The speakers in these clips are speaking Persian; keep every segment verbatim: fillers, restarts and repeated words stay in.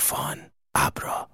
عرفان ابرا.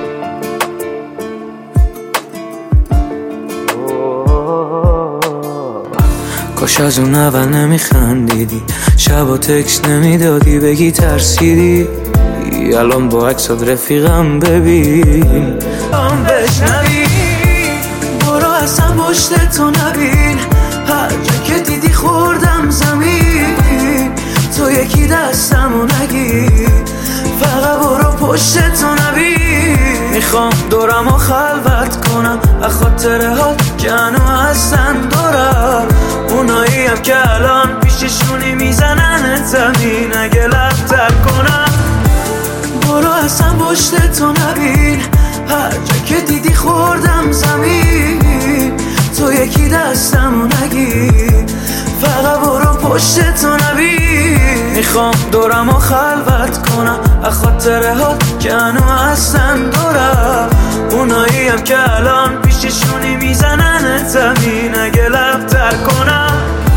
کاش از اون اول نمیخندیدی، شبا تکس نمیدادی بگی ترسیدی، الان با عکسات رفیقم ببین هم بشنوی. برو اصلا پشت تو نبین، هر جا که دیدی خوردم زمین، تو یکی دستمو نگیر، فقط برو پشت تو نبین. میخوام دورمو خلوت کنم از خاطره ها که هنو هستن دورم، اونایی هم که الان پیششونی میزنن زمین اگه لبتر کنم. برو اصلا پشت تو نبین، هر جا که دیدی خوردم زمین، تو یکی دستمو نگیر، فقط برو پشت تو نبین. میخوام دورمو خلوت کنم از خاطره ها که هنو هستن دورم، اونایی هم که الان پیششونی میزنن زمین اگه لبتر کنم.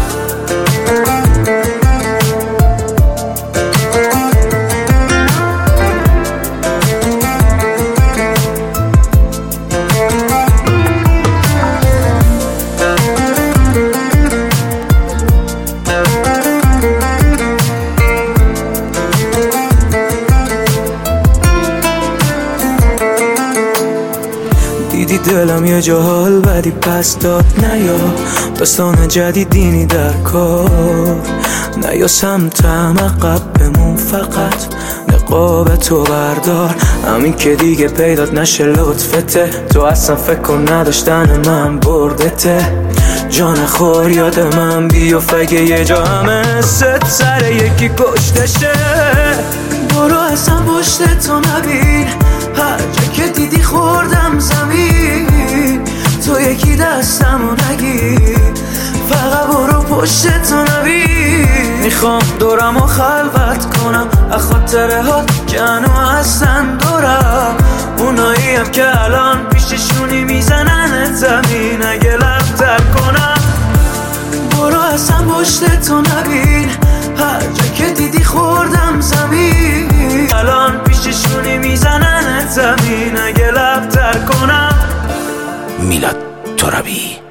دیدی دلم یه جا حال بدی پس داد، نیا داستان جدیدینی در کار، نیا سمتم عقب بمون، فقط نقاب تو بردار، همین که دیگه پیدات نشه لطفته، تو اصلا فکر کن نداشتن من بردته، جان خور یاد من بیفت اگه یه جا همه ست سر یکی کشتشه. برو اصلا پشت تو نبین، هر جا که دیدی خوردم زمین، تو یکی دستمو نگیر، فقط برو پشت تو نبین. میخوام دورمو خلوت کنم از خاطره ها که هنو هستن دورم، اونایی هم که الان پیششونی میزنن زمین اگه لبتر کنم. برو اصلا پشت تو نبین، هر جا که دیدی خوردم زمین، الان پیششونی میزنن زمین اگه لبتر کنم. میلاد ترابی.